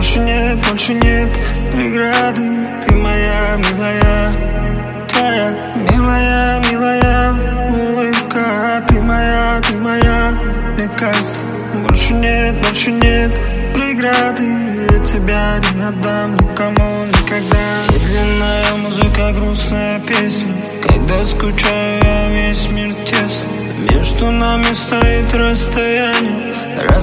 больше нет преграды. Ты моя милая, твоя милая, милая улыбка. Ты моя лекарство. Больше нет преграды. Я тебя не отдам никому никогда. Медленная музыка, грустная песня. Когда скучаю, я весь мир тесен. Между нами стоит расстояние.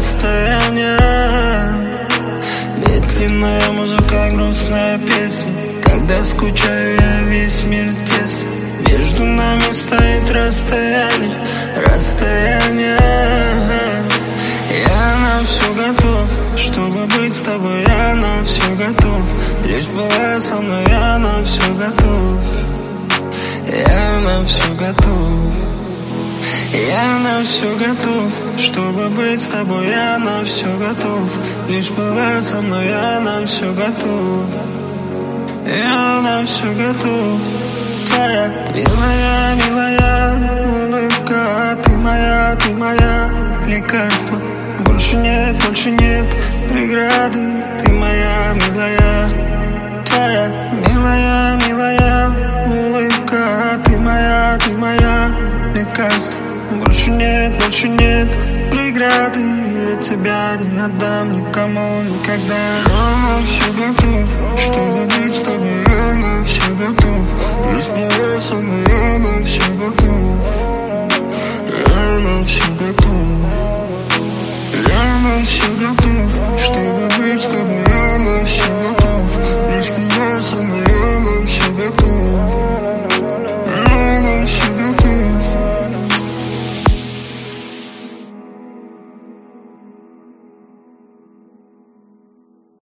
Медленная музыка, грустная песня. Когда скучаю, я весь мир тесен. Между нами стоит расстояние. Я на все готов, чтобы быть с тобой. Я на все готов, лишь была со мной. Я на все готов, я на все готов. Я на все готов, чтобы быть с тобой. Я на все готов, лишь была со мной. Я на все готов, я на все готов. Твоя милая, милая улыбка. Ты моя лекарство. Больше нет преграды. Ты моя милая, твоя милая, милая улыбка. Ты моя лекарство. Больше нет преграды. Я тебя не отдам никому никогда. Я на все готов, чтобы быть